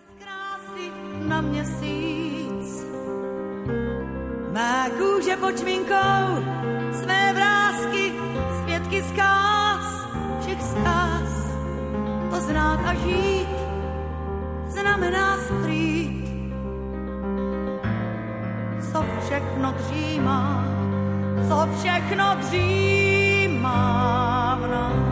Na měsíc má kůže pod šminkou své vrásky, zpětky zkáz, všech zkáz. To znát a žít znamená skrýt, co všechno dřímá v nás.